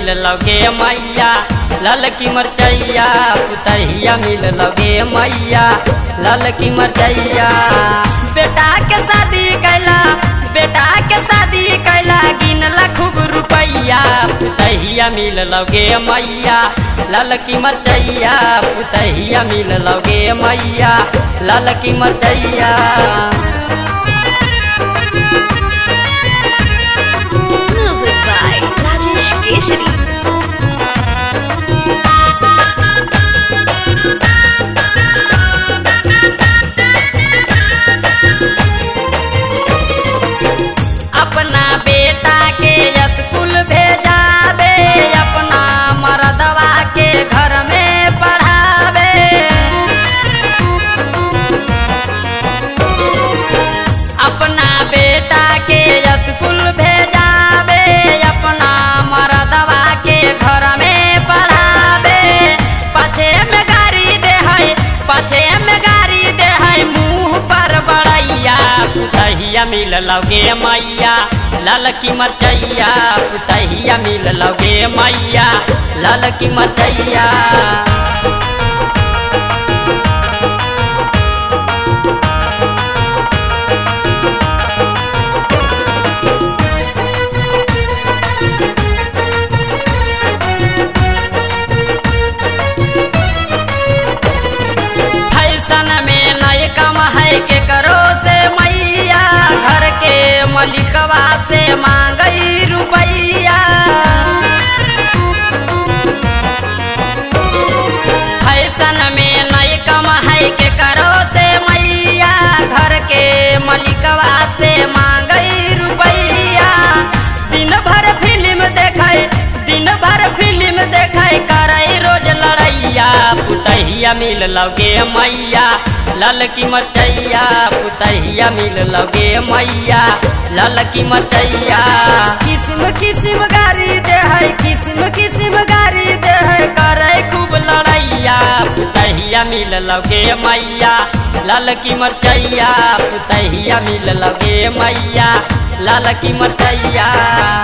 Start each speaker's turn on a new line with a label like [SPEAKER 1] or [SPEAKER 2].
[SPEAKER 1] मिल लगे मैया लाल की मरचैया पुतहिया मिल लगे मैया लाल की मरचैया। बेटा के शादी कैला गिनला खूब रुपैया पुतहिया मिल लगे मैया लाल की मरचैया पुतहिया मिल लगे मैया लाल की मरचैया।
[SPEAKER 2] Music by Rajesh Keshri.
[SPEAKER 1] अपना बेटा के स्कूल भेजावे अपना मरदवा के घर में पढ़ावे। अपना बेटा के स्कूल भेजावे अपना मरदवा के घर में पढ़ावे। पाछे में गाड़ी दे है मुँह पर बड़ैया पुतहिया मिल लगे मैया लाल की मरचैया पुतहिया मिल लगे मैया लाल की मरचैया। फैशन में नए कम है के करो से मैया घर के मलिकवा से मांगई रुपैया। फैशन में नए कम है के करो से मैया घर के मलिकवा से मांगई रुपैया। दिन भर फिल्म देखे करे रोज लड़ैया पुतहिया मिल लगे मैया लाल की मरचैया पुतहिया मिल लगे मैया लाल की मरचैया। किस्म किस्म गाड़ी दे है करे खूब लड़ैया पुतहिया मिल लगे मैया लाल की मरचैया पुतहिया मिल लगे मैया लाल की मरचैया।